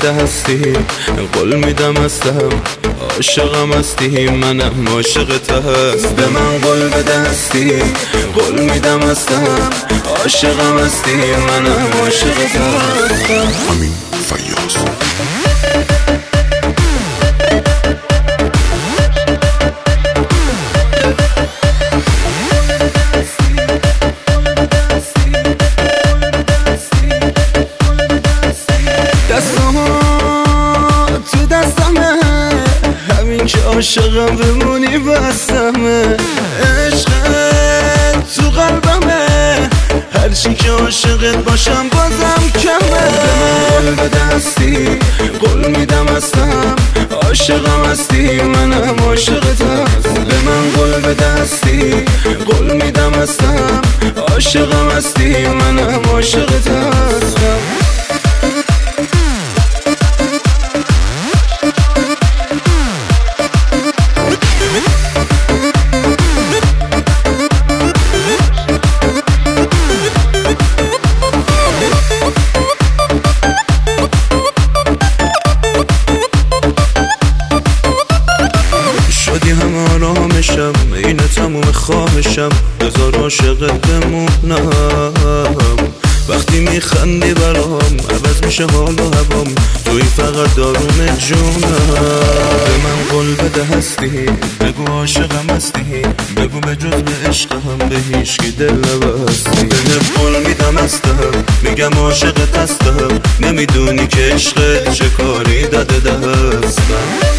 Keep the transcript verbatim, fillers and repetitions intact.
بده هستی قول میدم هستم عاشقم هستی منم عاشقت هست به من قول بده هستی قول میدم هستم عاشقم هستی منم عاشقت هستم. امین فیاض. تو دستمه همین که عاشقم بمونی بستمه عشقت تو قلبمه هرچی که عاشقت باشم بازم کمه به من قول بده هستی قول میدم هستم عاشقم هستی منم عاشقت هست به من قول بده هستی قول میدم هستم عاشقم هستی منم عاشقت هستم. شدی هم آرامشم این تموم خواهشم بذار عاشقت بمونم وقتی میخندی برام عوض میشه حال و هوام توی فقط داروم جونم به من قول بده هستی بگو عاشقم هستی بگو به جز به عشقم به هیچکی دل نبستی بهت قول میدم هستم میگم عاشقت هستم نمیدونی که عشقت چه کاری داده دستم.